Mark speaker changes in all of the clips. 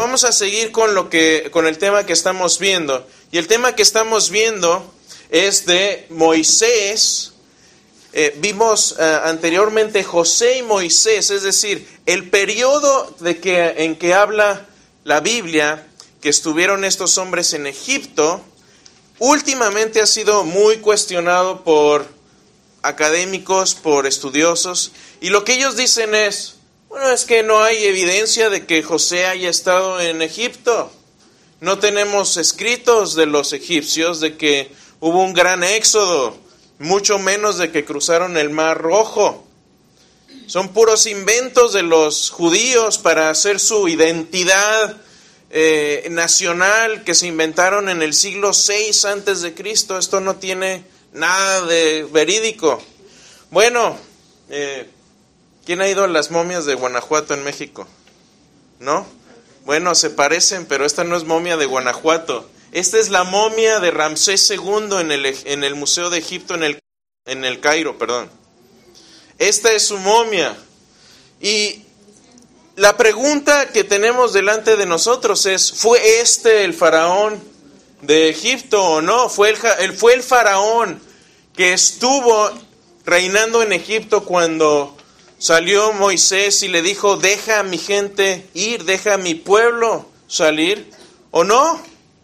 Speaker 1: vamos a seguir con el tema que estamos viendo. Y el tema que estamos viendo es de Moisés. Vimos anteriormente José y Moisés, es decir, el periodo en que habla la Biblia, que estuvieron estos hombres en Egipto, últimamente ha sido muy cuestionado por académicos, por estudiosos, y lo que ellos dicen es, bueno, es que no hay evidencia de que José haya estado en Egipto. No tenemos escritos de los egipcios de que hubo un gran éxodo, mucho menos de que cruzaron el Mar Rojo. Son puros inventos de los judíos para hacer su identidad nacional que se inventaron en el siglo VI antes de Cristo. Esto no tiene nada de verídico. Bueno, ¿quién ha ido a las momias de Guanajuato en México? ¿No? Bueno, se parecen, pero esta no es momia de Guanajuato. Esta es la momia de Ramsés II en el Museo de Egipto en el Cairo, perdón. Esta es su momia. Y la pregunta que tenemos delante de nosotros es, ¿fue este el faraón de Egipto o no? ¿Fue el faraón que estuvo reinando en Egipto cuando salió Moisés y le dijo, deja a mi gente ir, deja a mi pueblo salir, o no?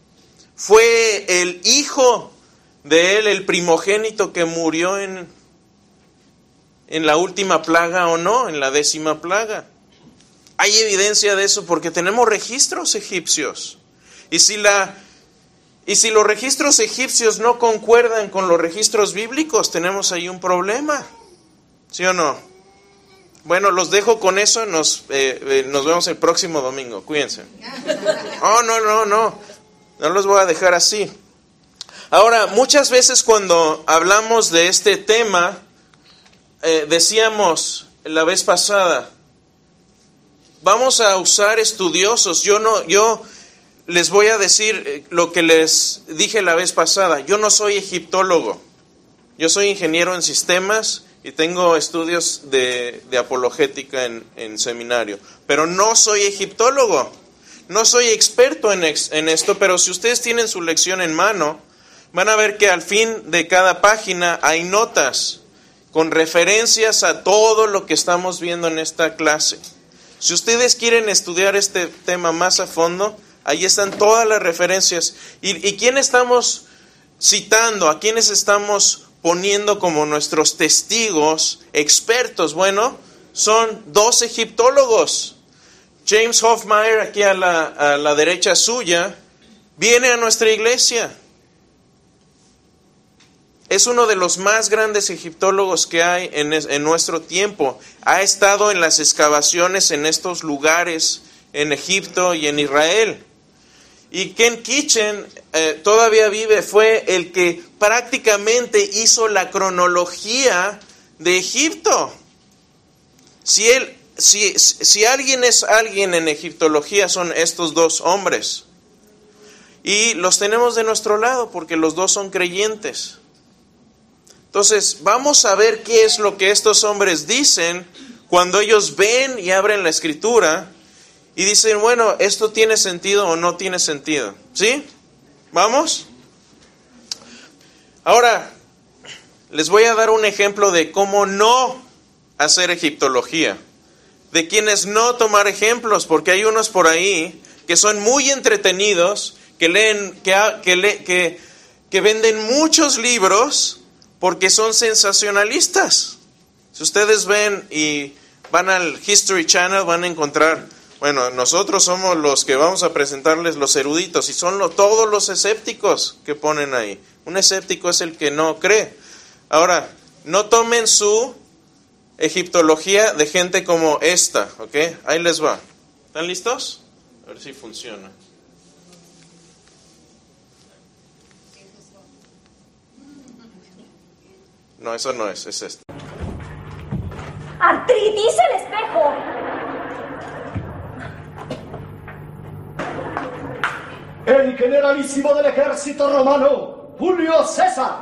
Speaker 1: ¿Fue el hijo de él, el primogénito, que murió en la última plaga o no, en la 10ª plaga? Hay evidencia de eso porque tenemos registros egipcios. Y si los registros egipcios no concuerdan con los registros bíblicos, tenemos ahí un problema. ¿Sí o no? Bueno, los dejo con eso. Nos vemos el próximo domingo. Cuídense. Oh, no los voy a dejar así. Ahora, muchas veces cuando hablamos de este tema, decíamos la vez pasada, vamos a usar estudiosos. Yo les voy a decir lo que les dije la vez pasada. Yo no soy egiptólogo. Yo soy ingeniero en sistemas y tengo estudios de apologética en seminario. Pero no soy egiptólogo. No soy experto en esto, pero si ustedes tienen su lección en mano, van a ver que al fin de cada página hay notas con referencias a todo lo que estamos viendo en esta clase. Si ustedes quieren estudiar este tema más a fondo, ahí están todas las referencias. ¿Y quién estamos citando? ¿A quiénes estamos poniendo como nuestros testigos expertos? Bueno, son 2 egiptólogos. James Hofmeyr, aquí a la derecha suya, viene a nuestra iglesia. Es uno de los más grandes egiptólogos que hay en nuestro tiempo. Ha estado en las excavaciones en estos lugares, en Egipto y en Israel. Y Ken Kitchen todavía vive, fue el que prácticamente hizo la cronología de Egipto. Si alguien es alguien en egiptología, son estos 2 hombres. Y los tenemos de nuestro lado porque los 2 son creyentes. Entonces, vamos a ver qué es lo que estos hombres dicen cuando ellos ven y abren la Escritura y dicen, bueno, ¿esto tiene sentido o no tiene sentido? ¿Sí? ¿Vamos? Ahora, les voy a dar un ejemplo de cómo no hacer egiptología. De quienes no tomar ejemplos, porque hay unos por ahí que son muy entretenidos, que leen, que venden muchos libros porque son sensacionalistas. Si ustedes ven y van al History Channel, van a encontrar, bueno, nosotros somos los que vamos a presentarles los eruditos, y son todos los escépticos que ponen ahí. Un escéptico es el que no cree. Ahora, no tomen su egiptología de gente como esta, ¿ok? Ahí les va. ¿Están listos? A ver si funciona. No, eso no es esto.
Speaker 2: ¡Artritis el espejo!
Speaker 3: El generalísimo del ejército romano, Julio César.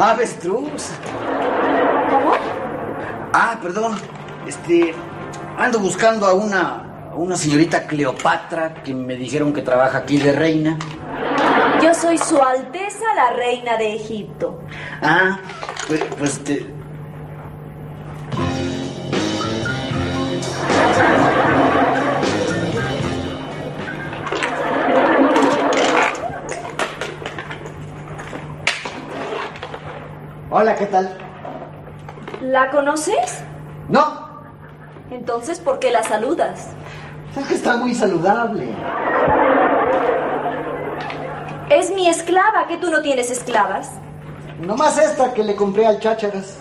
Speaker 2: Avestruz.
Speaker 4: ¿Cómo?
Speaker 2: Perdón. Ando buscando a una señorita Cleopatra que me dijeron que trabaja aquí de reina.
Speaker 4: Yo soy Su Alteza la Reina de Egipto.
Speaker 2: Hola, ¿qué tal?
Speaker 4: ¿La conoces?
Speaker 2: No,
Speaker 4: Entonces, ¿por qué la saludas?
Speaker 2: es que está muy saludable.
Speaker 4: Es mi esclava, ¿que tú no tienes esclavas?
Speaker 2: Nomás esta que le compré al Chácharas.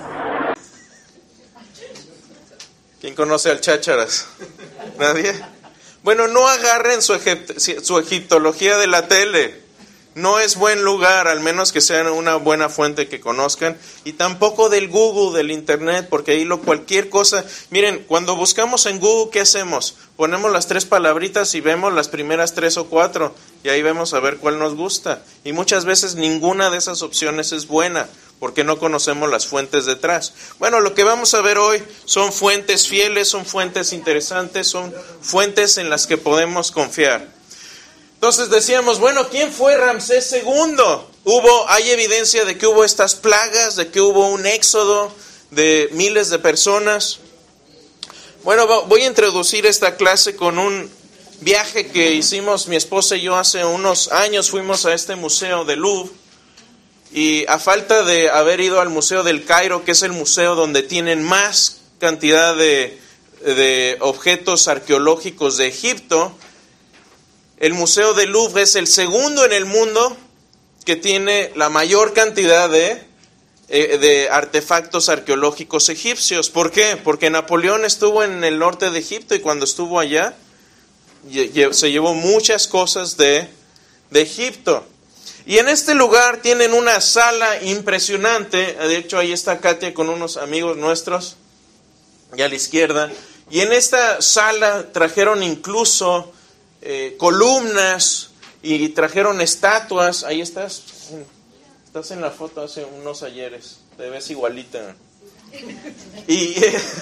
Speaker 1: ¿Quién conoce al Chácharas? ¿Nadie? Bueno, no agarren su egiptología de la tele. No es buen lugar, al menos que sean una buena fuente que conozcan. Y tampoco del Google, del Internet, porque ahí cualquier cosa... Miren, cuando buscamos en Google, ¿qué hacemos? Ponemos las 3 palabritas y vemos las primeras 3 o 4. Y ahí vemos a ver cuál nos gusta. Y muchas veces ninguna de esas opciones es buena, porque no conocemos las fuentes detrás. Bueno, lo que vamos a ver hoy son fuentes fieles, son fuentes interesantes, son fuentes en las que podemos confiar. Entonces decíamos, bueno, ¿quién fue Ramsés II? Hay evidencia de que hubo estas plagas, de que hubo un éxodo de miles de personas. Bueno, voy a introducir esta clase con un viaje que hicimos mi esposa y yo hace unos años. Fuimos a este museo del Louvre y a falta de haber ido al Museo del Cairo, que es el museo donde tienen más cantidad de objetos arqueológicos de Egipto, el Museo del Louvre es el segundo en el mundo que tiene la mayor cantidad de artefactos arqueológicos egipcios. ¿Por qué? Porque Napoleón estuvo en el norte de Egipto y cuando estuvo allá se llevó muchas cosas de Egipto. Y en este lugar tienen una sala impresionante. De hecho, ahí está Katia con unos amigos nuestros, y a la izquierda. Y en esta sala trajeron incluso columnas y trajeron estatuas. Ahí estás en la foto hace unos ayeres, te ves igualita. Y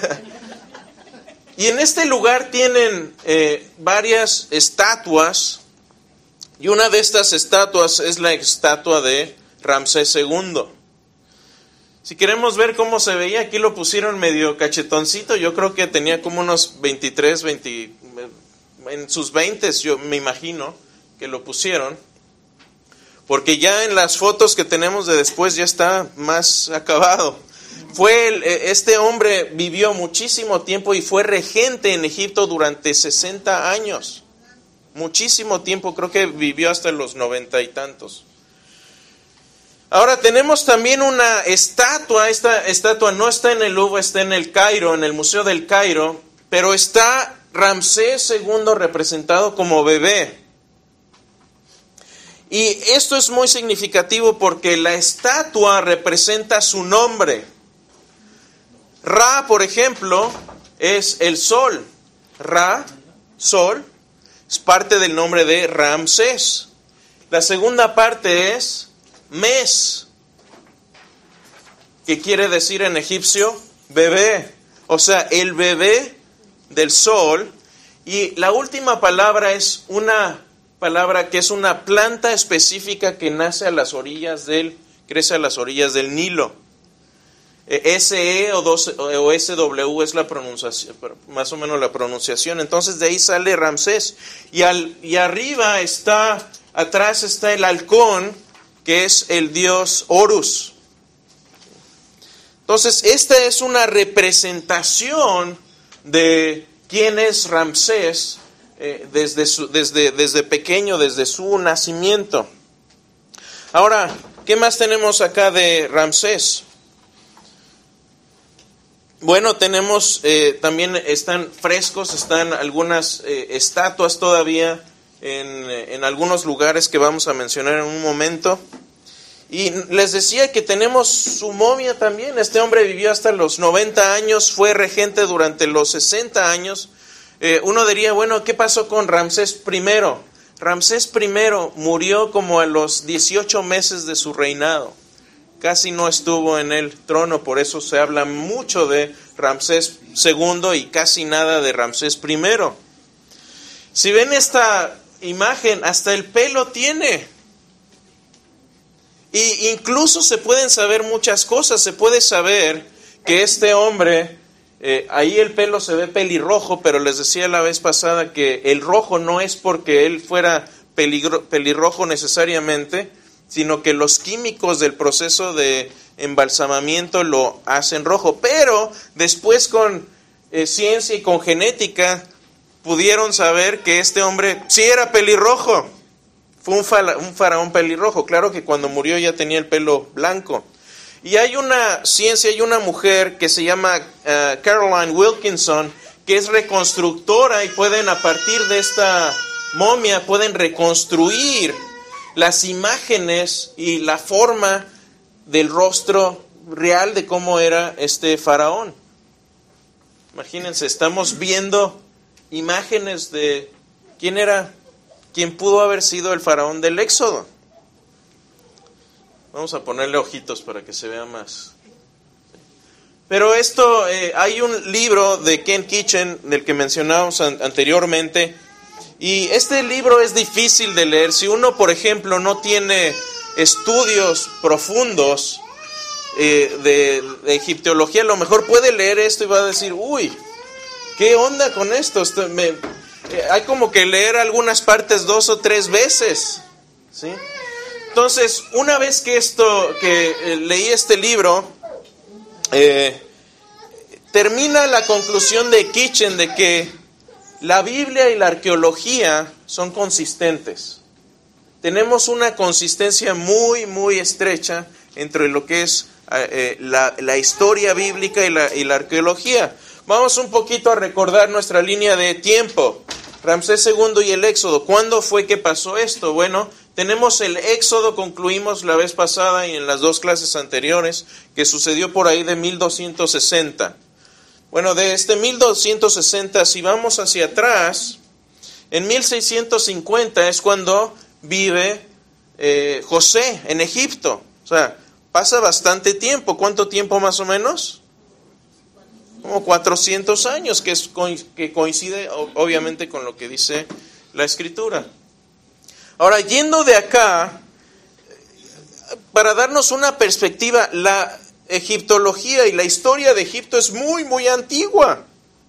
Speaker 1: en este lugar tienen varias estatuas, y una de estas estatuas es la estatua de Ramsés II. Si queremos ver cómo se veía, aquí lo pusieron medio cachetoncito. Yo creo que tenía como unos 23, 20, en sus 20, yo me imagino que lo pusieron, porque ya en las fotos que tenemos de después ya está más acabado. Este hombre vivió muchísimo tiempo y fue regente en Egipto durante 60 años. Muchísimo tiempo, creo que vivió hasta los 90 y tantos. Ahora tenemos también una estatua. Esta estatua no está en el Louvre, está en el Cairo, en el Museo del Cairo, pero está Ramsés II representado como bebé. Y esto es muy significativo porque la estatua representa su nombre. Ra, por ejemplo, es el sol. Ra, sol, es parte del nombre de Ramsés. La segunda parte es Mes, que quiere decir en egipcio bebé. O sea, el bebé del sol. Y la última palabra es una palabra que es una planta específica que crece a las orillas del Nilo. SE o SW es la pronunciación, más o menos la pronunciación. Entonces de ahí sale Ramsés. Y arriba atrás está el halcón, que es el dios Horus. Entonces esta es una representación de quién es Ramsés desde pequeño, desde su nacimiento. Ahora, ¿qué más tenemos acá de Ramsés? Bueno, tenemos también están frescos, están algunas estatuas todavía en algunos lugares que vamos a mencionar en un momento. Y les decía que tenemos su momia también. Este hombre vivió hasta los 90 años, fue regente durante los 60 años. Uno diría, bueno, ¿qué pasó con Ramsés I? Ramsés I murió como a los 18 meses de su reinado. casi no estuvo en el trono, por eso se habla mucho de Ramsés II y casi nada de Ramsés I. Si ven esta imagen, hasta el pelo tiene. Y incluso se pueden saber muchas cosas. Se puede saber que este hombre, ahí el pelo se ve pelirrojo, pero les decía la vez pasada que el rojo no es porque él fuera pelirrojo necesariamente, sino que los químicos del proceso de embalsamamiento lo hacen rojo. Pero después con ciencia y con genética pudieron saber que este hombre sí era pelirrojo. Fue un faraón pelirrojo. Claro que cuando murió ya tenía el pelo blanco. Y hay una ciencia, hay una mujer que se llama Caroline Wilkinson, que es reconstructora, y pueden, a partir de esta momia, pueden reconstruir las imágenes y la forma del rostro real de cómo era este faraón. Imagínense, estamos viendo imágenes de quién pudo haber sido el faraón del Éxodo. Vamos a ponerle ojitos para que se vea más. Pero esto, hay un libro de Ken Kitchen, del que mencionábamos anteriormente, y este libro es difícil de leer. Si uno, por ejemplo, no tiene estudios profundos de egiptología, a lo mejor puede leer esto y va a decir, uy, ¿qué onda con esto? Hay como que leer algunas partes 2 o 3 veces, ¿sí? Entonces, una vez que leí este libro, termina la conclusión de Kitchen de que la Biblia y la arqueología son consistentes. Tenemos una consistencia muy, muy estrecha entre lo que es la historia bíblica y la arqueología. Vamos un poquito a recordar nuestra línea de tiempo. Ramsés II y el Éxodo. ¿Cuándo fue que pasó esto? Bueno, tenemos el Éxodo, concluimos la vez pasada y en las 2 clases anteriores, que sucedió por ahí de 1260. Bueno, de 1260, si vamos hacia atrás, en 1650 es cuando vive José en Egipto. O sea, pasa bastante tiempo. ¿Cuánto tiempo más o menos? Como 400 años, que coincide obviamente con lo que dice la Escritura. Ahora, yendo de acá, para darnos una perspectiva, la egiptología y la historia de Egipto es muy, muy antigua.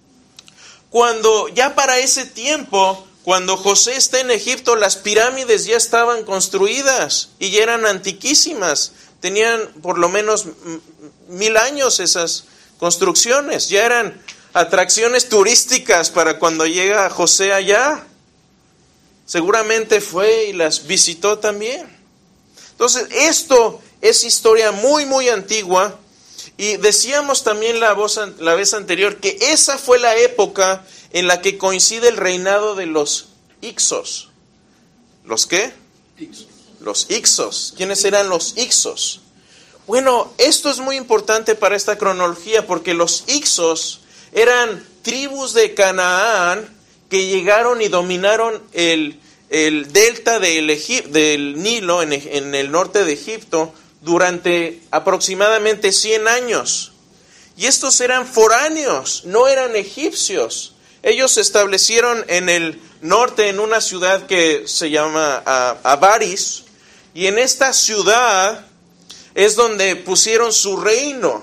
Speaker 1: Cuando ya para ese tiempo, cuando José está en Egipto, las pirámides ya estaban construidas y ya eran antiquísimas. Tenían por lo menos 1000 años esas construcciones, ya eran atracciones turísticas para cuando llega José allá. Seguramente fue y las visitó también. Entonces, esto es historia muy, muy antigua. Y decíamos también la vez anterior que esa fue la época en la que coincide el reinado de los Hyksos. ¿Los qué? Los Hyksos. ¿Quiénes eran los Hyksos? Bueno, esto es muy importante para esta cronología porque los Hyksos eran tribus de Canaán que llegaron y dominaron el delta del Nilo en el norte de Egipto durante aproximadamente 100 años. Y estos eran foráneos, no eran egipcios. Ellos se establecieron en el norte en una ciudad que se llama Avaris, y en esta ciudad es donde pusieron su reino.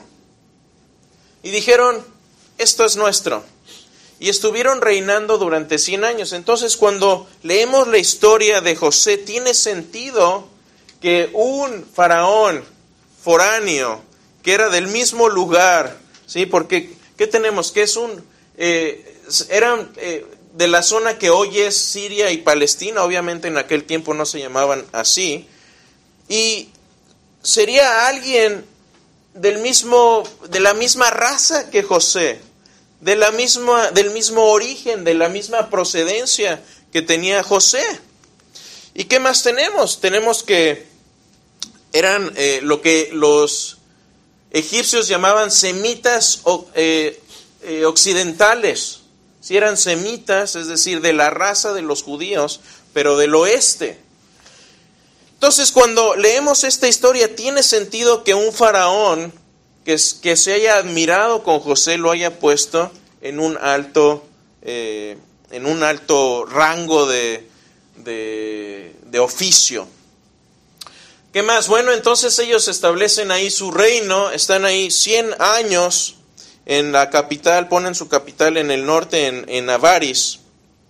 Speaker 1: Y dijeron, esto es nuestro. Y estuvieron reinando durante 100 años. Entonces, cuando leemos la historia de José, tiene sentido que un faraón foráneo, que era del mismo lugar, ¿sí? Porque, ¿qué tenemos? Que eran de la zona que hoy es Siria y Palestina. Obviamente en aquel tiempo no se llamaban así. Y sería alguien de la misma raza que José, del mismo origen, de la misma procedencia que tenía José. ¿Y qué más tenemos? Tenemos que eran lo que los egipcios llamaban semitas occidentales. Si eran semitas, es decir, de la raza de los judíos, pero del oeste. Entonces, cuando leemos esta historia, tiene sentido que un faraón que se haya admirado con José lo haya puesto en un alto rango de oficio. ¿Qué más? Bueno, entonces ellos establecen ahí su reino, están ahí 100 años en la capital, ponen su capital en el norte, en Avaris.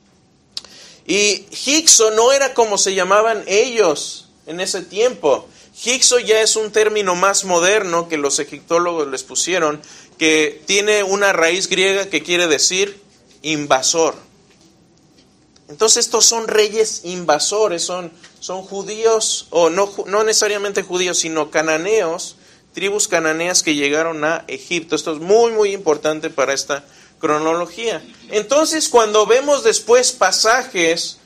Speaker 1: Y Hyksos no era como se llamaban ellos en ese tiempo. Hyksos ya es un término más moderno que los egiptólogos les pusieron, que tiene una raíz griega que quiere decir invasor. Entonces estos son reyes invasores, son judíos, o no necesariamente judíos, sino cananeos, tribus cananeas que llegaron a Egipto. Esto es muy, muy importante para esta cronología. Entonces, cuando vemos después pasajes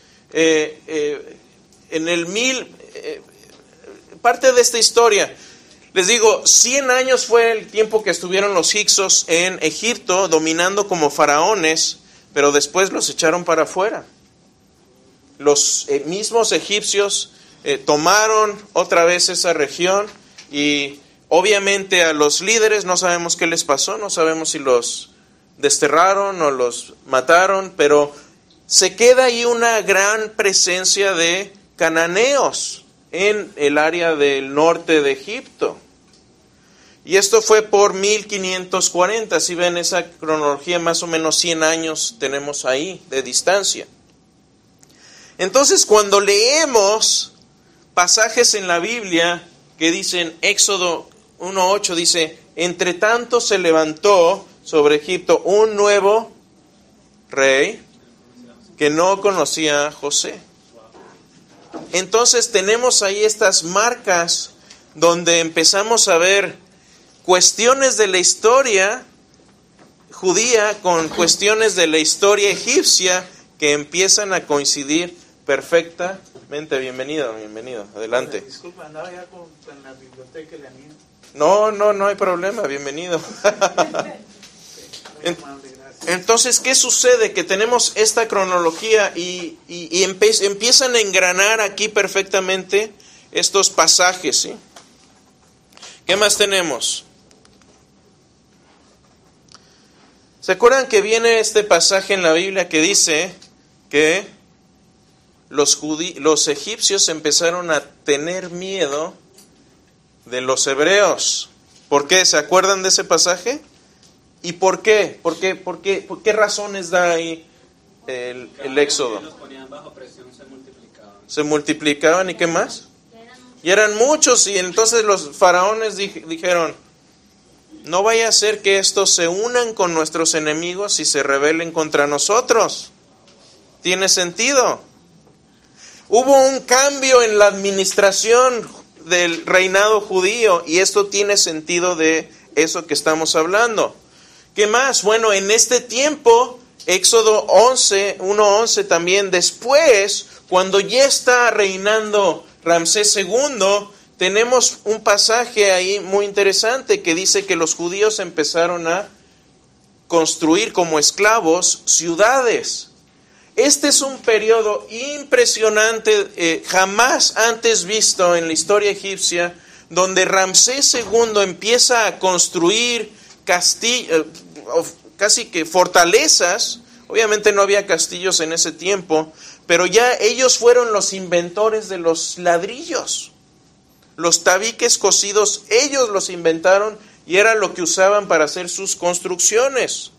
Speaker 1: en el parte de esta historia, les digo, 100 años fue el tiempo que estuvieron los hicsos en Egipto, dominando como faraones, pero después los echaron para afuera. Los mismos egipcios tomaron otra vez esa región y obviamente a los líderes no sabemos qué les pasó, no sabemos si los desterraron o los mataron, pero se queda ahí una gran presencia de cananeos en el área del norte de Egipto. Y esto fue por 1540, si ven esa cronología, más o menos 100 años tenemos ahí de distancia. Entonces, cuando leemos pasajes en la Biblia que dicen, Éxodo 1:8 dice, entre tanto se levantó sobre Egipto un nuevo rey que no conocía a José. Entonces tenemos ahí estas marcas donde empezamos a ver cuestiones de la historia judía con cuestiones de la historia egipcia que empiezan a coincidir perfectamente. Bienvenido, adelante.
Speaker 5: Disculpa, andaba ya con la biblioteca de la niña.
Speaker 1: No hay problema, bienvenido. Entonces, ¿qué sucede? Que tenemos esta cronología y empiezan a engranar aquí perfectamente estos pasajes, ¿sí? ¿Qué más tenemos? ¿Se acuerdan que viene este pasaje en la Biblia que dice que los egipcios empezaron a tener miedo de los hebreos? ¿Por qué? ¿Se acuerdan de ese pasaje? ¿Y por qué? ¿Por qué razones da ahí el Éxodo?
Speaker 6: Los ponían bajo presión,
Speaker 1: se multiplicaban y ¿qué más? Y eran muchos, y entonces los faraones dijeron, no vaya a ser que estos se unan con nuestros enemigos y se rebelen contra nosotros. ¿Tiene sentido? Hubo un cambio en la administración del reinado judío y esto tiene sentido de eso que estamos hablando. ¿Qué más? Bueno, en este tiempo, Éxodo 1:11 también, después, cuando ya está reinando Ramsés II, tenemos un pasaje ahí muy interesante que dice que los judíos empezaron a construir como esclavos ciudades. Este es un periodo impresionante, jamás antes visto en la historia egipcia, donde Ramsés II empieza a construir castillos, casi que fortalezas. Obviamente no había castillos en ese tiempo, pero ya ellos fueron los inventores de los ladrillos. Los tabiques cocidos, ellos los inventaron y era lo que usaban para hacer sus construcciones.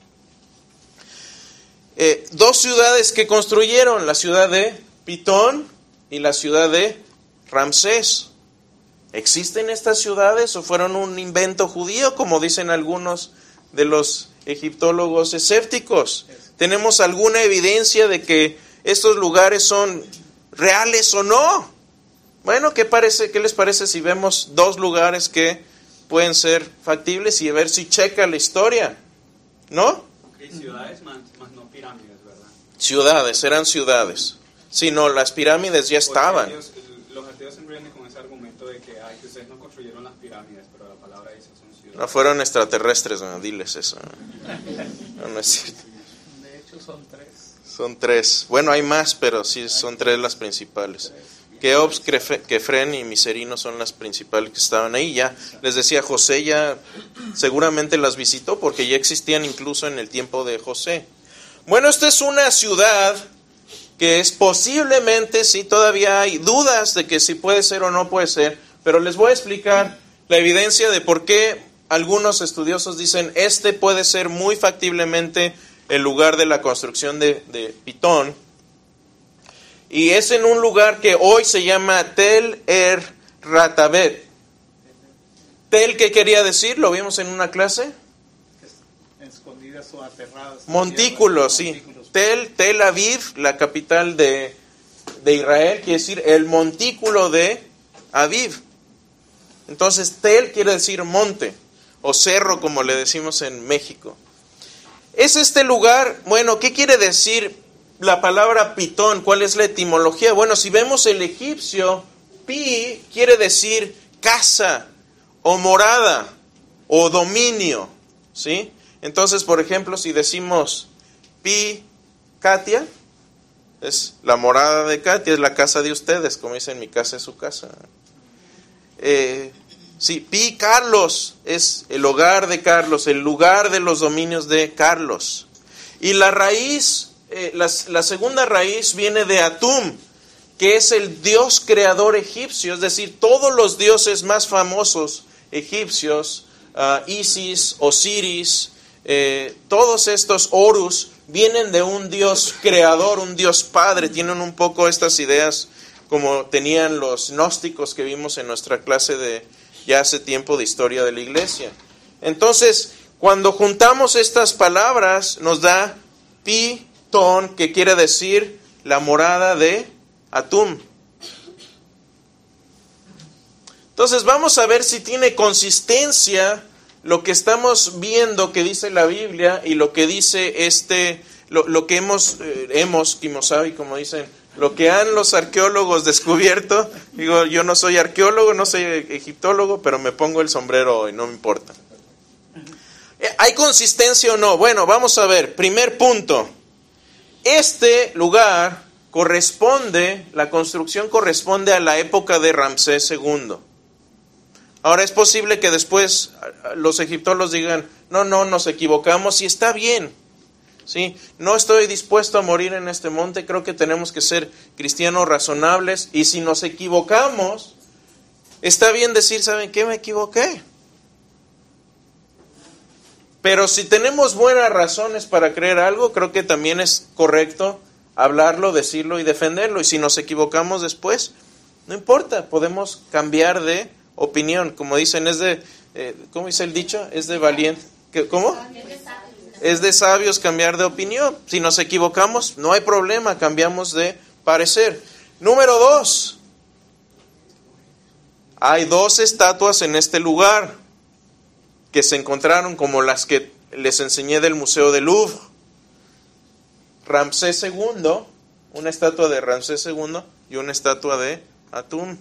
Speaker 1: 2 ciudades que construyeron, la ciudad de Pitón y la ciudad de Ramsés. ¿Existen estas ciudades o fueron un invento judío, como dicen algunos de los egiptólogos escépticos? ¿Tenemos alguna evidencia de que estos lugares son reales o no? Bueno, ¿qué les parece si vemos 2 lugares que pueden ser factibles y a ver si checa la historia? ¿No?
Speaker 6: Ciudades más no pirámides, ¿verdad?
Speaker 1: Eran ciudades. Sí, no, las pirámides ya estaban.
Speaker 6: Los ateos siempre vienen con ese argumento de que ustedes no construyeron las pirámides, pero la palabra dice son ciudades.
Speaker 1: No fueron extraterrestres, no, diles eso. No es cierto.
Speaker 5: De hecho son 3.
Speaker 1: Son 3. Bueno, hay más, pero sí son 3 las principales. Keops, Kefren y Miserino son las principales que estaban ahí. Ya les decía, José ya seguramente las visitó porque ya existían incluso en el tiempo de José. Bueno, esta es una ciudad que es posiblemente, sí, todavía hay dudas de que si puede ser o no puede ser, pero les voy a explicar la evidencia de por qué algunos estudiosos dicen este puede ser muy factiblemente el lugar de la construcción de Pitón. Y es en un lugar que hoy se llama Tel Er Ratabet. ¿Tel qué quería decir? ¿Lo vimos en una clase?
Speaker 5: Escondidas o aterradas.
Speaker 1: Montículos, sí. Tel Aviv, la capital de Israel, quiere decir el montículo de Aviv. Entonces, Tel quiere decir monte, o cerro, como le decimos en México. Es este lugar, bueno, ¿qué quiere decir la palabra Pitón? ¿Cuál es la etimología? Bueno, si vemos el egipcio, Pi quiere decir casa, o morada, o dominio, ¿sí? Entonces, por ejemplo, si decimos Pi Katia, es la morada de Katia, es la casa de ustedes, como dicen, mi casa es su casa. Sí, Pi Carlos es el hogar de Carlos, el lugar de los dominios de Carlos. Y la raíz, la segunda raíz viene de Atum, que es el dios creador egipcio, es decir, todos los dioses más famosos egipcios, Isis, Osiris, todos estos Horus, vienen de un Dios creador, un Dios padre. Tienen un poco estas ideas como tenían los gnósticos que vimos en nuestra clase de ya hace tiempo de historia de la iglesia. Entonces, cuando juntamos estas palabras, nos da Pitón, que quiere decir la morada de Atum. Entonces, vamos a ver si tiene consistencia lo que estamos viendo que dice la Biblia y lo que dice lo que hemos Kimosabi, como dicen, lo que han los arqueólogos descubierto. Digo, yo no soy arqueólogo, no soy egiptólogo, pero me pongo el sombrero hoy, no me importa. ¿Hay consistencia o no? Bueno, vamos a ver. Primer punto. Este lugar la construcción corresponde a la época de Ramsés II. Ahora, es posible que después los egiptólogos digan, no, nos equivocamos, y está bien. ¿Sí? No estoy dispuesto a morir en este monte, creo que tenemos que ser cristianos razonables, y si nos equivocamos, está bien decir, ¿saben qué? Me equivoqué. Pero si tenemos buenas razones para creer algo, creo que también es correcto hablarlo, decirlo y defenderlo. Y si nos equivocamos después, no importa, podemos cambiar de opinión. Como dicen, ¿cómo dice el dicho? Es de valiente. ¿Cómo? Es de sabios cambiar de opinión. Si nos equivocamos, no hay problema, cambiamos de parecer. Número 2. Hay 2 estatuas en este lugar que se encontraron, como las que les enseñé del Museo del Louvre. Ramsés II, una estatua de Ramsés II y una estatua de Atum.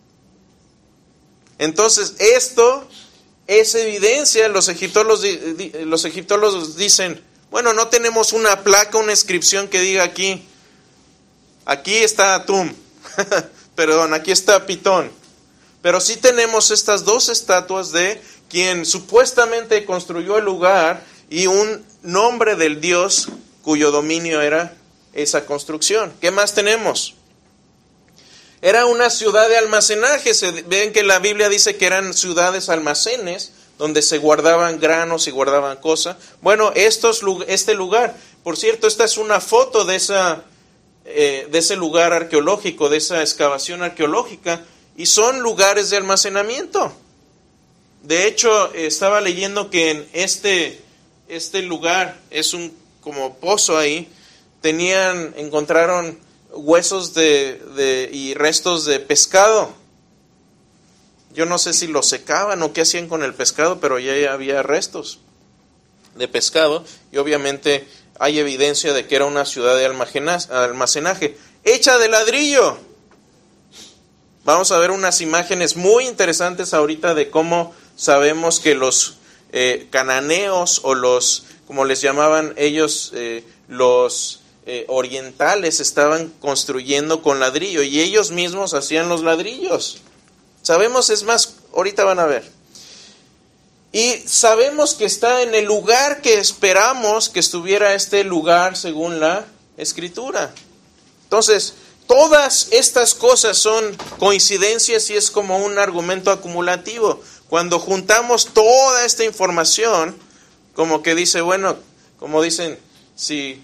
Speaker 1: Entonces, esto es evidencia. Los egiptólogos dicen, bueno, no tenemos una placa, una inscripción que diga aquí está Atum, perdón, aquí está Pitón. Pero sí tenemos estas 2 estatuas de quien supuestamente construyó el lugar y un nombre del dios cuyo dominio era esa construcción. ¿Qué más tenemos? Era una ciudad de almacenaje. Ven que la Biblia dice que eran ciudades almacenes donde se guardaban granos y guardaban cosas. Bueno, este lugar, por cierto, esta es una foto de ese lugar arqueológico, de esa excavación arqueológica, y son lugares de almacenamiento. De hecho, estaba leyendo que en este lugar, es un como pozo ahí, encontraron huesos y restos de pescado. Yo no sé si lo secaban o qué hacían con el pescado, pero ya había restos de pescado, y obviamente hay evidencia de que era una ciudad de almacenaje, hecha de ladrillo. Vamos a ver unas imágenes muy interesantes ahorita de cómo sabemos que los cananeos, o como les llamaban ellos, los orientales estaban construyendo con ladrillo y ellos mismos hacían los ladrillos. Sabemos, es más, ahorita van a ver. Y sabemos que está en el lugar que esperamos que estuviera este lugar según la Escritura. Entonces, todas estas cosas son coincidencias y es como un argumento acumulativo. Cuando juntamos toda esta información, como que dice, bueno, como dicen, si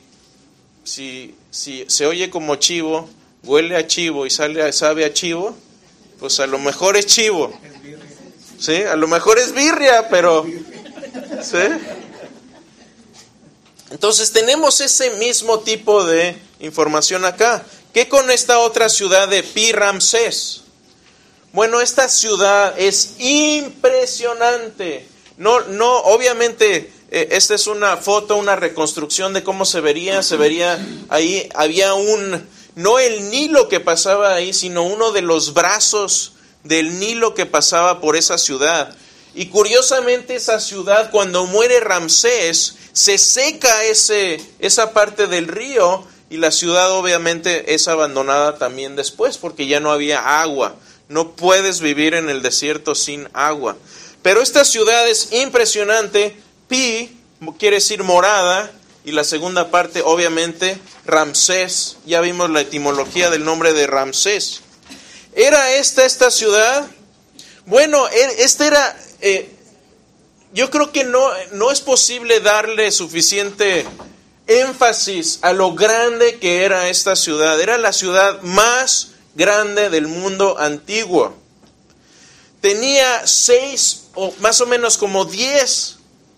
Speaker 1: se oye como chivo, huele a chivo y sabe a chivo, pues a lo mejor es chivo. ¿Sí? A lo mejor es birria, pero... ¿sí? Entonces tenemos ese mismo tipo de información acá. ¿Qué con esta otra ciudad de Pi-Ramsés? Bueno, esta ciudad es impresionante. No, obviamente, esta es una foto, una reconstrucción de cómo se vería. Se vería ahí, había no el Nilo que pasaba ahí, sino uno de los brazos del Nilo que pasaba por esa ciudad. Y curiosamente esa ciudad, cuando muere Ramsés, se seca esa parte del río y la ciudad obviamente es abandonada también después porque ya no había agua. No puedes vivir en el desierto sin agua. Pero esta ciudad es impresionante. Pi quiere decir morada y la segunda parte obviamente Ramsés. Ya vimos la etimología del nombre de Ramsés. ¿Era esta ciudad? Bueno, esta era... yo creo que no es posible darle suficiente énfasis a lo grande que era esta ciudad. Era la ciudad más grande del mundo antiguo. Tenía 6 o más o menos como 10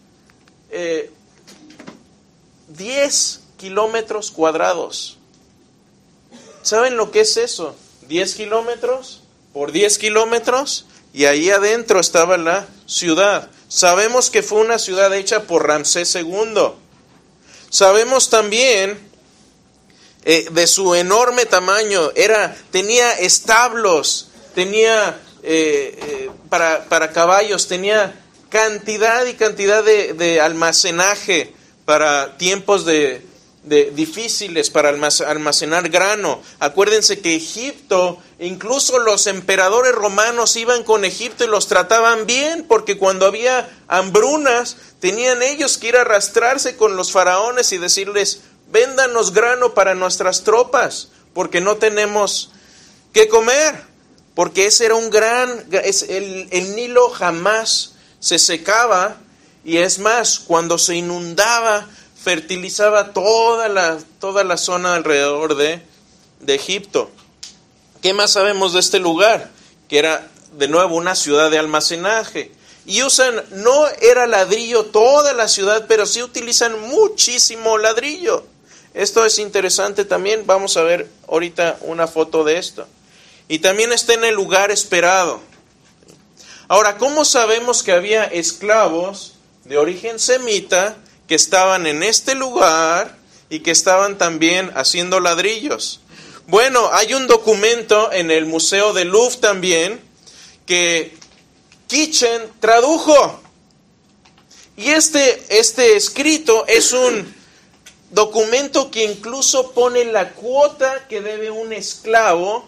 Speaker 1: kilómetros cuadrados. ¿Saben lo que es eso? 10 kilómetros por 10 kilómetros y ahí adentro estaba la ciudad. Sabemos que fue una ciudad hecha por Ramsés II. Sabemos también de su enorme tamaño. Tenía establos, tenía para caballos, tenía cantidad y cantidad de almacenaje para tiempos difíciles, para almacenar grano. Acuérdense que Egipto, incluso los emperadores romanos iban con Egipto y los trataban bien, porque cuando había hambrunas, tenían ellos que ir a arrastrarse con los faraones y decirles, véndanos grano para nuestras tropas, porque no tenemos qué comer, porque ese era el Nilo jamás se secaba, y es más, cuando se inundaba, fertilizaba toda la zona alrededor de Egipto. ¿Qué más sabemos de este lugar? Que era, de nuevo, una ciudad de almacenaje. Y no era ladrillo toda la ciudad, pero sí utilizan muchísimo ladrillo. Esto es interesante también. Vamos a ver ahorita una foto de esto. Y también está en el lugar esperado. Ahora, ¿cómo sabemos que había esclavos de origen semita que estaban en este lugar y que estaban también haciendo ladrillos? Bueno, hay un documento en el Museo del Louvre también que Kitchen tradujo. Y este escrito es un documento que incluso pone la cuota que debe un esclavo,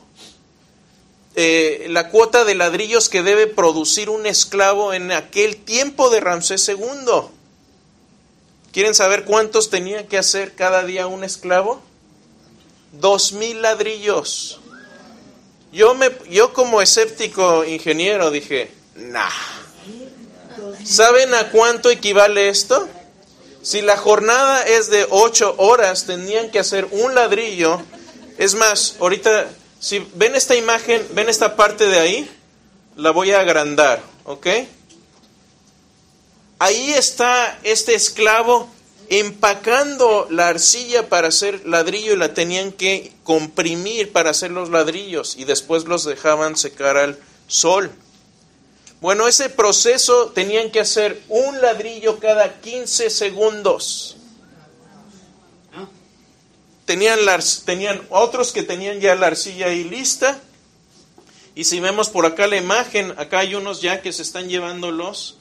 Speaker 1: la cuota de ladrillos que debe producir un esclavo en aquel tiempo de Ramsés II. ¿Quieren saber cuántos tenía que hacer cada día un esclavo? 2,000 ladrillos. Yo como escéptico ingeniero dije, nah. ¿Saben a cuánto equivale esto? Si la jornada es de 8 horas, tendrían que hacer un ladrillo. Es más, ahorita, si ven esta imagen, ven esta parte de ahí, la voy a agrandar, ¿ok? Ahí está este esclavo empacando la arcilla para hacer ladrillo y la tenían que comprimir para hacer los ladrillos y después los dejaban secar al sol. Bueno, ese proceso tenían que hacer un ladrillo cada 15 segundos. Tenían otros que tenían ya la arcilla ahí lista. Y si vemos por acá la imagen, acá hay unos ya que se están llevando los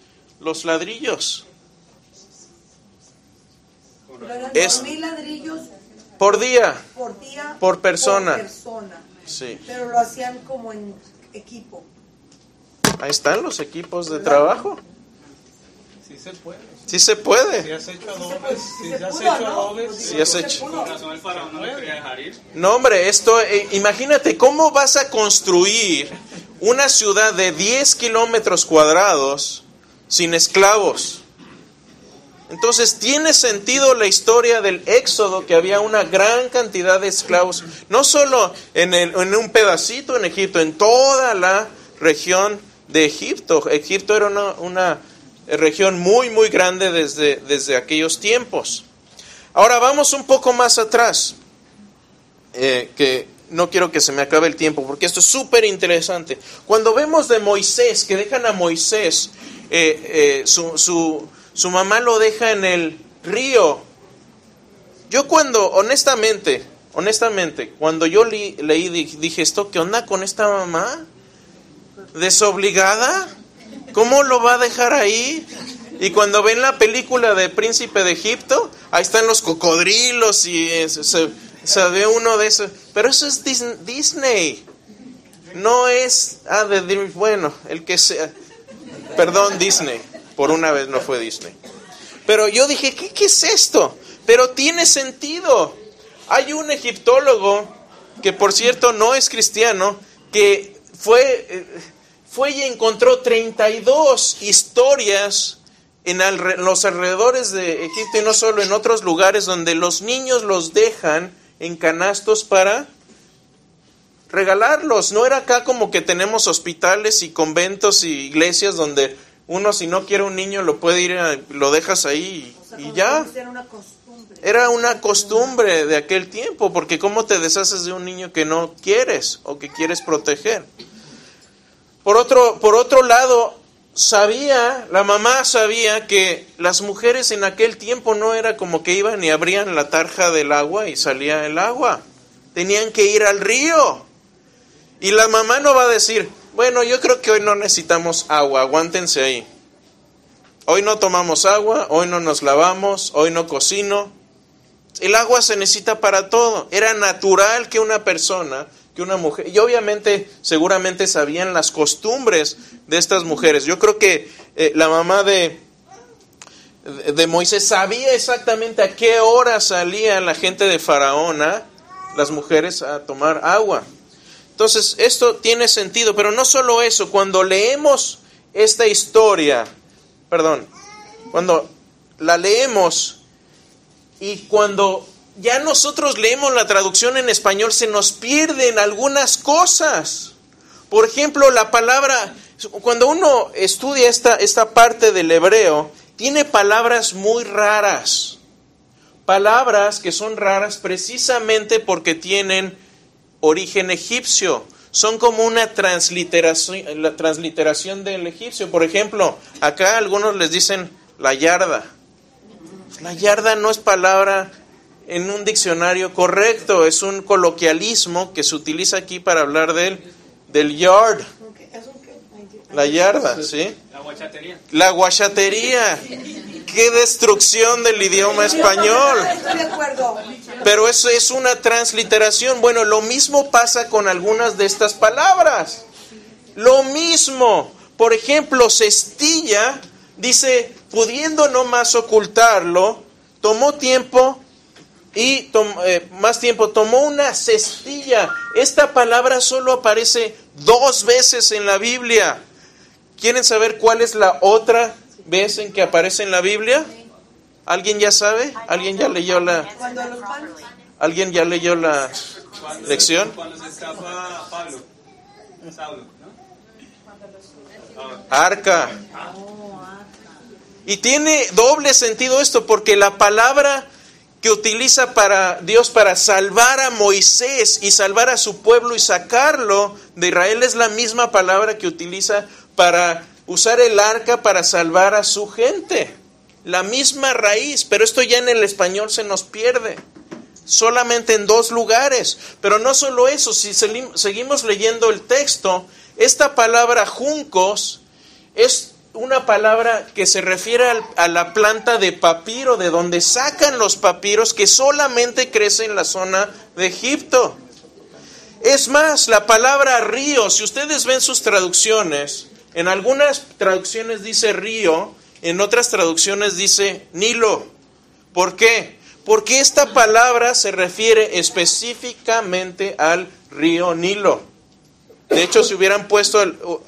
Speaker 1: ladrillos.
Speaker 7: Pero eran 2,000 ladrillos
Speaker 1: Por día.
Speaker 7: Por día.
Speaker 1: Por persona.
Speaker 7: Por persona.
Speaker 1: Sí.
Speaker 7: Pero lo hacían como en equipo.
Speaker 1: Ahí están los equipos de trabajo.
Speaker 5: Sí se puede.
Speaker 1: Sí se puede.
Speaker 5: Si has hecho adobes,
Speaker 7: Si se pudo, ¿no?
Speaker 1: Sí has hecho.
Speaker 6: Con razón el faraón no le quería dejar ir.
Speaker 1: No, hombre, imagínate, ¿cómo vas a construir una ciudad de 10 kilómetros cuadrados sin esclavos? Entonces, tiene sentido la historia del Éxodo, que había una gran cantidad de esclavos, no solo en un pedacito en Egipto, en toda la región de Egipto. Egipto era una región muy, muy grande desde aquellos tiempos. Ahora vamos un poco más atrás, que no quiero que se me acabe el tiempo, porque esto es súper interesante. Cuando vemos de Moisés, que dejan a Moisés, su mamá lo deja en el río. Yo honestamente, cuando yo leí, dije, ¿esto qué onda con esta mamá? ¿Desobligada? ¿Cómo lo va a dejar ahí? Y cuando ven la película de Príncipe de Egipto, ahí están los cocodrilos y se ve uno de esos. Pero eso es Disney. No es... bueno, el que sea... Perdón, Disney. Por una vez no fue Disney. Pero yo dije, ¿qué es esto? Pero tiene sentido. Hay un egiptólogo, que por cierto no es cristiano, que fue y encontró 32 historias en los alrededores de Egipto, y no solo, en otros lugares donde los niños los dejan en canastos para regalarlos. No era acá como que tenemos hospitales y conventos y iglesias donde uno, si no quiere un niño, lo puede lo dejas ahí y ya. Era una costumbre de aquel tiempo, porque ¿cómo te deshaces de un niño que no quieres o que quieres proteger? Por otro lado, la mamá sabía que las mujeres en aquel tiempo no era como que iban y abrían la tarja del agua y salía el agua. Tenían que ir al río. Y la mamá no va a decir, bueno, yo creo que hoy no necesitamos agua, aguántense ahí. Hoy no tomamos agua, hoy no nos lavamos, hoy no cocino. El agua se necesita para todo. Era natural que una mujer, y obviamente, seguramente sabían las costumbres de estas mujeres. Yo creo que la mamá de Moisés sabía exactamente a qué hora salía la gente de Faraón, las mujeres, a tomar agua. Entonces, esto tiene sentido, pero no solo eso. Cuando leemos esta historia, cuando la leemos y cuando ya nosotros leemos la traducción en español, se nos pierden algunas cosas. Por ejemplo, la palabra, cuando uno estudia esta parte del hebreo, tiene palabras muy raras. Palabras que son raras precisamente porque tienen origen egipcio. Son como una la transliteración del egipcio. Por ejemplo, acá algunos les dicen la yarda. La yarda no es palabra en un diccionario correcto, es un coloquialismo que se utiliza aquí para hablar del yard. La yarda, ¿sí? La guachatería. ¡Qué destrucción del idioma español!
Speaker 7: Estoy de acuerdo.
Speaker 1: Pero eso es una transliteración. Bueno, lo mismo pasa con algunas de estas palabras. Lo mismo. Por ejemplo, cestilla, dice, pudiendo no más ocultarlo, tomó tiempo y tomó una cestilla. Esta palabra solo aparece 2 veces en la Biblia. ¿Quieren saber cuál es la otra vez en que aparece en la Biblia? ¿Alguien ya sabe? ¿Alguien ya leyó la lección?
Speaker 6: Cuando se escapa Pablo, Saulo, ¿no?
Speaker 1: Arca. Y tiene doble sentido esto, porque la palabra que utiliza Dios para salvar a Moisés y salvar a su pueblo y sacarlo de Israel es la misma palabra que utiliza para usar el arca para salvar a su gente. La misma raíz, pero esto ya en el español se nos pierde. Solamente en 2 lugares. Pero no solo eso, si seguimos leyendo el texto, esta palabra juncos es una palabra que se refiere a la planta de papiro, de donde sacan los papiros, que solamente crece en la zona de Egipto. Es más, la palabra río, si ustedes ven sus traducciones, en algunas traducciones dice río, en otras traducciones dice Nilo. ¿Por qué? Porque esta palabra se refiere específicamente al río Nilo. De hecho, si hubieran puesto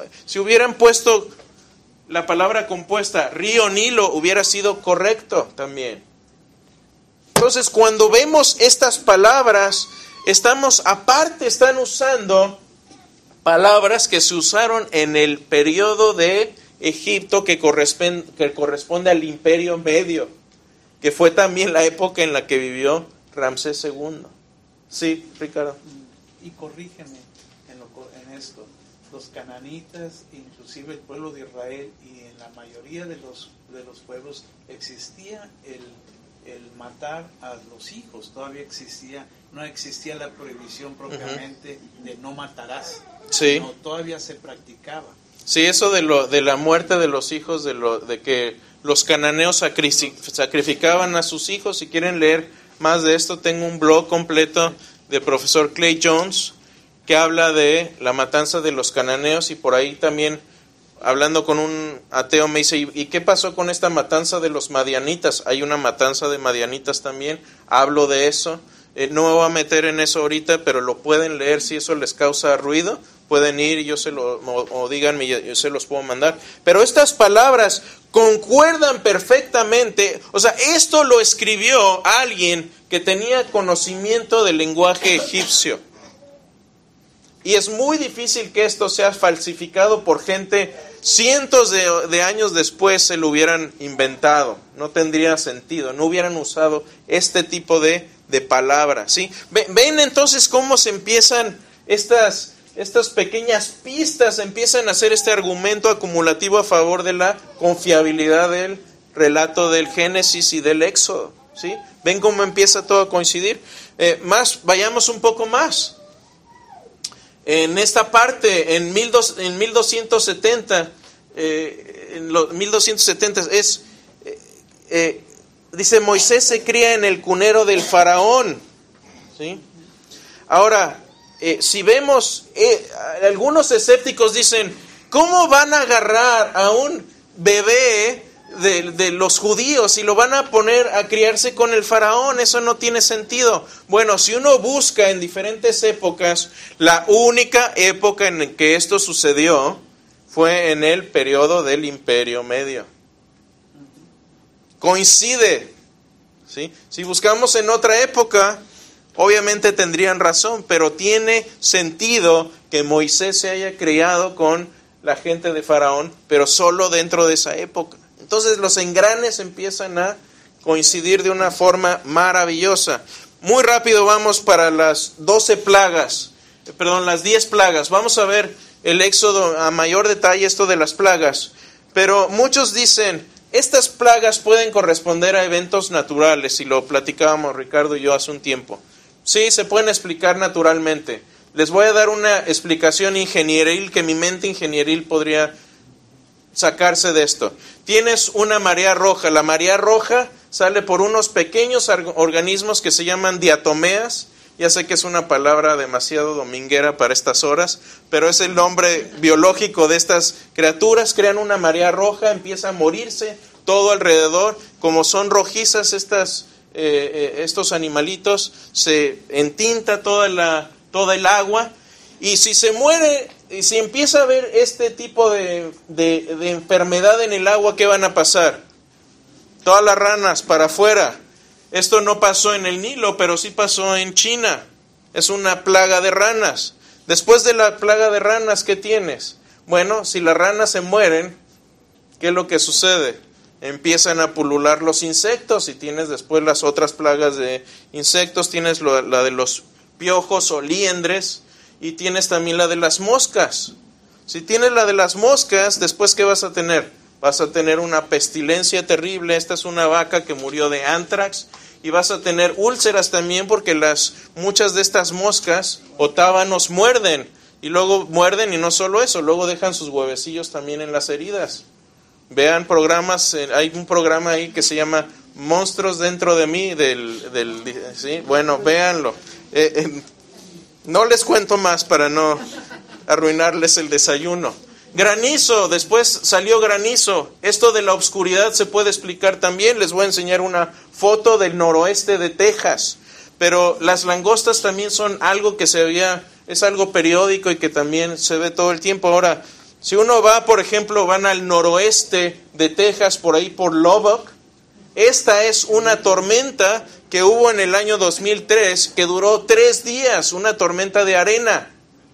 Speaker 1: la palabra compuesta río Nilo, hubiera sido correcto también. Entonces, cuando vemos estas palabras, están usando palabras que se usaron en el periodo de Egipto que corresponde al Imperio Medio, que fue también la época en la que vivió Ramsés II. Sí, Ricardo.
Speaker 5: Y corrígeme en esto. Los cananitas, inclusive el pueblo de Israel y en la mayoría de los pueblos existía el matar a los hijos. Todavía no existía la prohibición propiamente de no matarás.
Speaker 1: Sí.
Speaker 5: No, todavía se practicaba.
Speaker 1: Sí, eso de la muerte de los hijos, de que los cananeos sacrificaban a sus hijos. Si quieren leer más de esto, tengo un blog completo del profesor Clay Jones que habla de la matanza de los cananeos, y por ahí también, hablando con un ateo, me dice, ¿y qué pasó con esta matanza de los madianitas? Hay una matanza de madianitas también, hablo de eso. No me voy a meter en eso ahorita, pero lo pueden leer si eso les causa ruido. Pueden ir y o díganme, yo se los puedo mandar. Pero estas palabras concuerdan perfectamente. O sea, esto lo escribió alguien que tenía conocimiento del lenguaje egipcio. Y es muy difícil que esto sea falsificado por gente cientos de años después se lo hubieran inventado. No tendría sentido, no hubieran usado este tipo de palabras, ¿sí? Ven entonces cómo se empiezan estas pequeñas pistas, empiezan a hacer este argumento acumulativo a favor de la confiabilidad del relato del Génesis y del Éxodo, ¿sí? Ven cómo empieza todo a coincidir. Vayamos un poco más. En esta parte, en 1270, dice, Moisés se cría en el cunero del faraón, ¿sí? Ahora, si vemos, algunos escépticos dicen, ¿cómo van a agarrar a un bebé de los judíos y lo van a poner a criarse con el faraón? Eso no tiene sentido. Bueno, si uno busca en diferentes épocas, la única época en que esto sucedió fue en el periodo del Imperio Medio. Coincide, ¿sí? Si buscamos en otra época, obviamente tendrían razón, pero tiene sentido que Moisés se haya criado con la gente de Faraón, pero solo dentro de esa época. Entonces los engranes empiezan a coincidir de una forma maravillosa. Muy rápido vamos para las 10 plagas. Vamos a ver el Éxodo a mayor detalle, esto de las plagas. Pero muchos dicen, estas plagas pueden corresponder a eventos naturales, y lo platicábamos Ricardo y yo hace un tiempo. Sí, se pueden explicar naturalmente. Les voy a dar una explicación ingenieril que mi mente ingenieril podría sacarse de esto. Tienes una marea roja. La marea roja sale por unos pequeños organismos que se llaman diatomeas. Ya sé que es una palabra demasiado dominguera para estas horas, pero es el nombre biológico de estas criaturas. Crean una marea roja, empieza a morirse todo alrededor. Como son rojizas estos animalitos, se entinta toda el agua, y si se muere, y si empieza a haber este tipo de enfermedad en el agua, ¿qué van a pasar? Todas las ranas para afuera. Esto no pasó en el Nilo, pero sí pasó en China. Es una plaga de ranas. Después de la plaga de ranas, ¿qué tienes? Bueno, si las ranas se mueren, ¿qué es lo que sucede? Empiezan a pulular los insectos, y tienes después las otras plagas de insectos. Tienes la de los piojos o liendres, y tienes también la de las moscas. Si tienes la de las moscas, después ¿qué vas a tener? Vas a tener una pestilencia terrible. Esta es una vaca que murió de antrax, y vas a tener úlceras también, porque muchas de estas moscas o tábanos muerden, y luego muerden, y no solo eso, luego dejan sus huevecillos también en las heridas. Vean programas, hay un programa ahí que se llama Monstruos Dentro de Mí, ¿sí? Bueno, véanlo. No les cuento más para no arruinarles el desayuno. Granizo, después salió granizo. Esto de la oscuridad se puede explicar también. Les voy a enseñar una foto del noroeste de Texas. Pero las langostas también son algo que es algo periódico y que también se ve todo el tiempo. Ahora, si uno va, por ejemplo, van al noroeste de Texas, por ahí por Lubbock, esta es una tormenta que hubo en el año 2003, que duró 3 días, una tormenta de arena.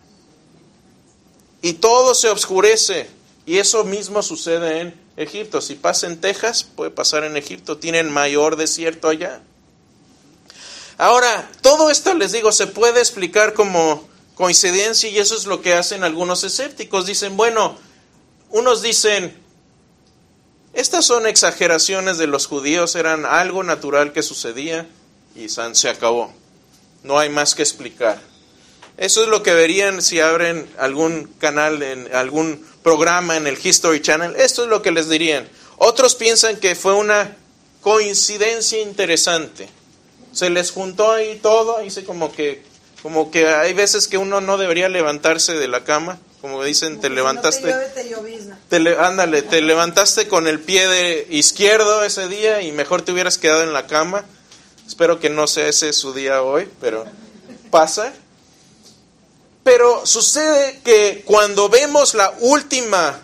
Speaker 1: Y todo se oscurece. Y eso mismo sucede en Egipto. Si pasa en Texas, puede pasar en Egipto. Tienen mayor desierto allá. Ahora, todo esto, les digo, se puede explicar como coincidencia, y eso es lo que hacen algunos escépticos. Dicen, bueno, unos dicen, estas son exageraciones de los judíos, eran algo natural que sucedía y se acabó. No hay más que explicar. Eso es lo que verían si abren algún canal, en algún programa en el History Channel. Esto es lo que les dirían. Otros piensan que fue una coincidencia interesante. Se les juntó ahí todo, dice como que hay veces que uno no debería levantarse de la cama, como dicen, te levantaste,
Speaker 7: no te llovizna.
Speaker 1: Te levantaste con el pie izquierdo ese día y mejor te hubieras quedado en la cama. Espero que no sea ese su día hoy, pero pasa. Pero sucede que cuando vemos la última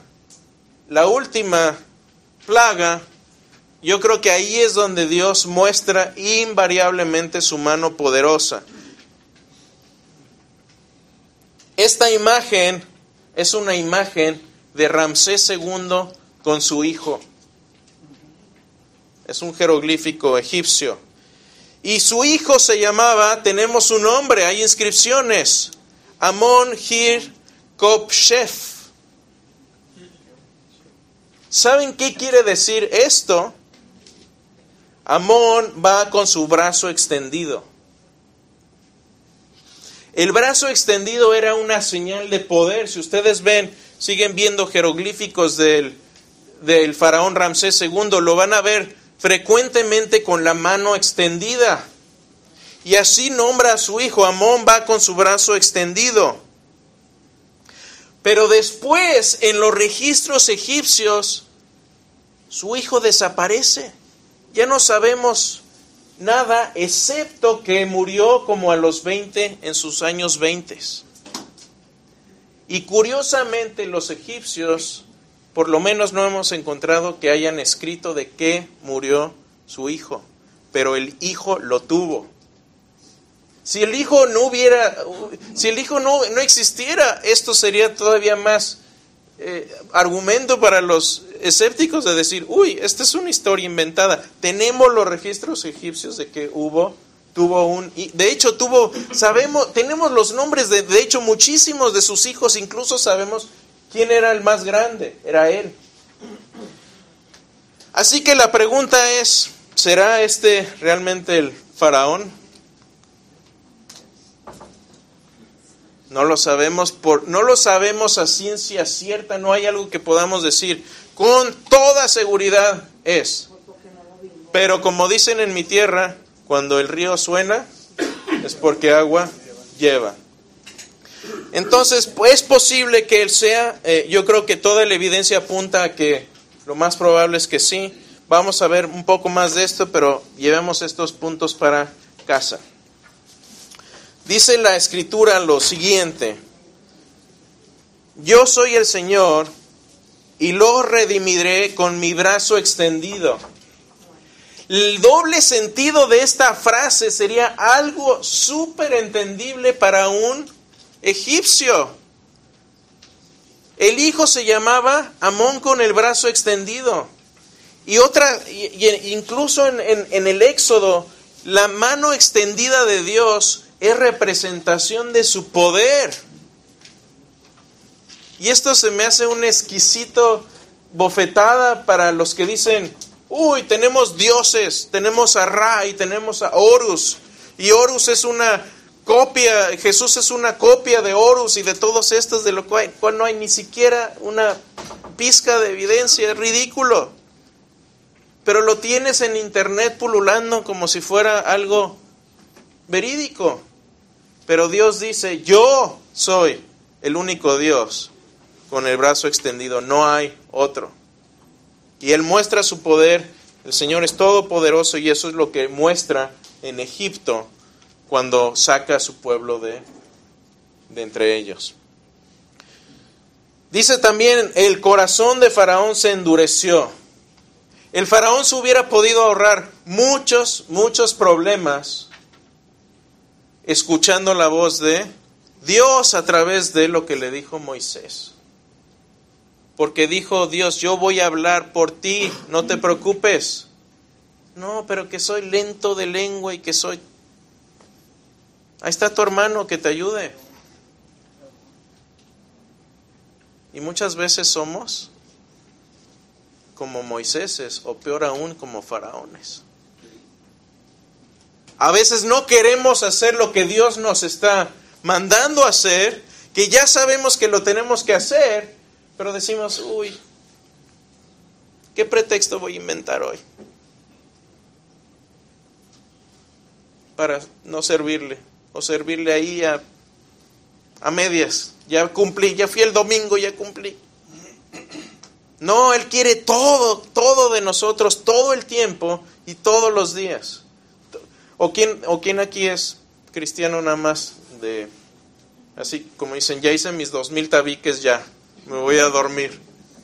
Speaker 1: plaga, yo creo que ahí es donde Dios muestra invariablemente su mano poderosa. Esta imagen es una imagen de Ramsés II con su hijo. Es un jeroglífico egipcio. Y su hijo se llamaba, tenemos su nombre, hay inscripciones, Amon-Hir-Kopshef. ¿Saben qué quiere decir esto? Amón va con su brazo extendido. El brazo extendido era una señal de poder. Si ustedes siguen viendo jeroglíficos del faraón Ramsés II, lo van a ver frecuentemente con la mano extendida. Y así nombra a su hijo. Amón va con su brazo extendido. Pero después, en los registros egipcios, su hijo desaparece. Ya no sabemos nada, excepto que murió como a los 20, en sus años 20. Y curiosamente los egipcios, por lo menos no hemos encontrado que hayan escrito de qué murió su hijo, pero el hijo lo tuvo. Si el hijo no existiera, esto sería todavía más argumento para los escépticos de decir, esta es una historia inventada. Tenemos los registros egipcios de que tenemos los nombres de hecho muchísimos de sus hijos, incluso sabemos quién era el más grande, era él. Así que la pregunta es, ¿será este realmente el faraón? No lo sabemos a ciencia cierta, no hay algo que podamos decir con toda seguridad es. Pero como dicen en mi tierra, cuando el río suena es porque agua lleva. Entonces, es posible que él sea, yo creo que toda la evidencia apunta a que lo más probable es que sí. Vamos a ver un poco más de esto, pero llevemos estos puntos para casa. Dice la Escritura lo siguiente: yo soy el Señor y lo redimiré con mi brazo extendido. El doble sentido de esta frase sería algo súper entendible para un egipcio. El hijo se llamaba Amón con el brazo extendido. Incluso en el Éxodo, la mano extendida de Dios es representación de su poder. Y esto se me hace un exquisito bofetada para los que dicen, tenemos dioses, tenemos a Ra y tenemos a Horus. Y Horus es una copia, Jesús es una copia de Horus y de todos estos, de lo cual no hay ni siquiera una pizca de evidencia, es ridículo. Pero lo tienes en internet pululando como si fuera algo verídico. Pero Dios dice, yo soy el único Dios con el brazo extendido, no hay otro. Y Él muestra su poder, el Señor es todopoderoso y eso es lo que muestra en Egipto cuando saca a su pueblo de entre ellos. Dice también, el corazón de Faraón se endureció. El Faraón se hubiera podido ahorrar muchos problemas escuchando la voz de Dios a través de lo que le dijo Moisés. Porque dijo Dios, yo voy a hablar por ti, no te preocupes. No, pero que soy lento de lengua y que soy... Ahí está tu hermano que te ayude. Y muchas veces somos como Moiséses o peor aún como faraones. A veces no queremos hacer lo que Dios nos está mandando a hacer, que ya sabemos que lo tenemos que hacer, pero decimos, uy, ¿qué pretexto voy a inventar hoy para no servirle? O servirle ahí a medias. Ya cumplí, ya fui el domingo, ya cumplí. No, Él quiere todo de nosotros, todo el tiempo y todos los días. ¿O quién aquí es cristiano nada más de, así como dicen, ya hice mis 2000 tabiques, ya, me voy a dormir?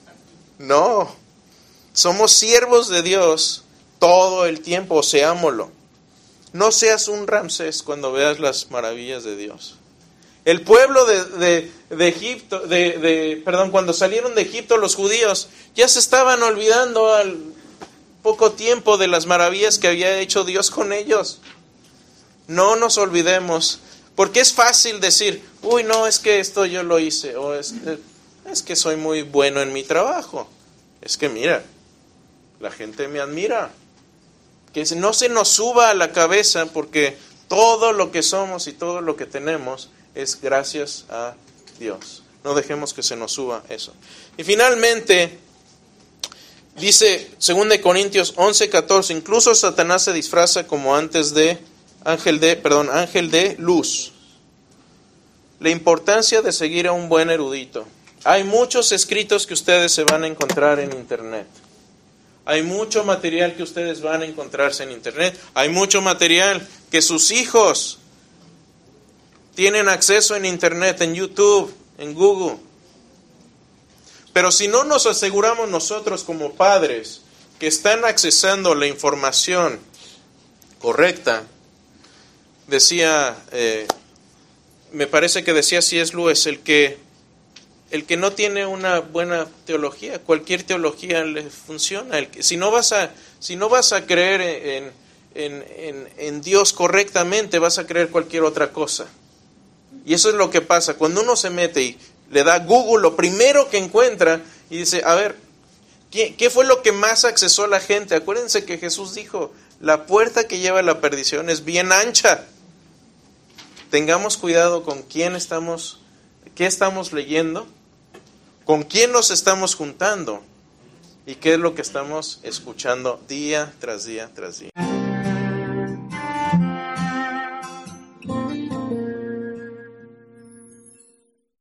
Speaker 1: No, somos siervos de Dios todo el tiempo, seámoslo. No seas un Ramsés cuando veas las maravillas de Dios. El pueblo de Egipto, cuando salieron de Egipto los judíos, ya se estaban olvidando al poco tiempo de las maravillas que había hecho Dios con ellos. No nos olvidemos, porque es fácil decir, uy, no, es que esto yo lo hice, o es que soy muy bueno en mi trabajo. Es que mira, la gente me admira. Que no se nos suba a la cabeza, porque todo lo que somos y todo lo que tenemos es gracias a Dios. No dejemos que se nos suba eso. Y finalmente, dice 2 Corintios 11:14, incluso Satanás se disfraza como antes de ángel de luz. La importancia de seguir a un buen erudito. Hay muchos escritos que ustedes se van a encontrar en internet. Hay mucho material que ustedes van a encontrarse en internet. Hay mucho material que sus hijos tienen acceso en internet, en YouTube, en Google. Pero si no nos aseguramos nosotros como padres que están accesando la información correcta, decía, me parece que decía C.S. Lewis, el que no tiene una buena teología, cualquier teología le funciona. Si no vas a creer en Dios correctamente, vas a creer cualquier otra cosa. Y eso es lo que pasa. Cuando uno se mete y le da Google lo primero que encuentra y dice, a ver, ¿qué fue lo que más accesó la gente? Acuérdense que Jesús dijo, la puerta que lleva a la perdición es bien ancha. Tengamos cuidado con qué estamos leyendo, con quién nos estamos juntando y qué es lo que estamos escuchando día tras día tras día.